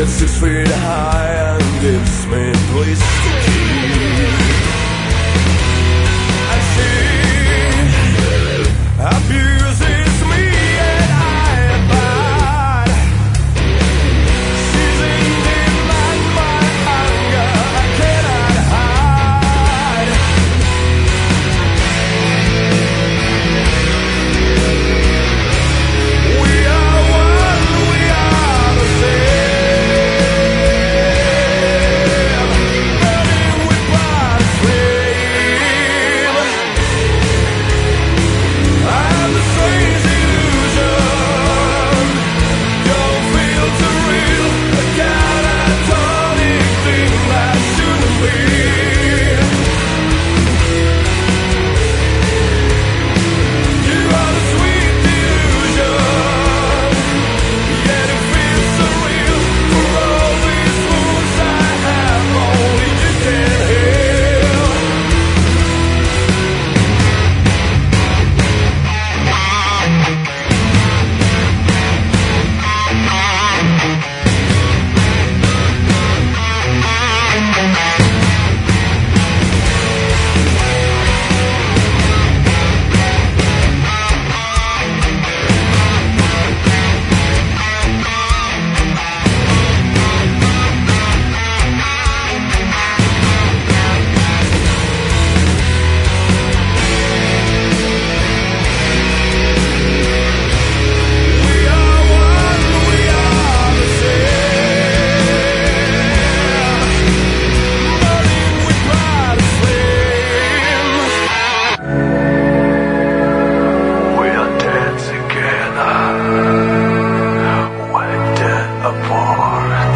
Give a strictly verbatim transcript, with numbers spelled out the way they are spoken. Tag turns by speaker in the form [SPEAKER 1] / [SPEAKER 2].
[SPEAKER 1] It's six feet high and gives me place to keep. And she abuses me and I abide. She's in demand, my anger I cannot hide. We are one, we are the same, burning with blood flame. I'm the strange illusion, don't feel too real, a catatonic thing that shouldn't be. You are the sweet delusion, yet it feels surreal. For all these wounds I have, only you can heal. We are one, we are the same, burning with blood flame. We are dead together, we're dead apart.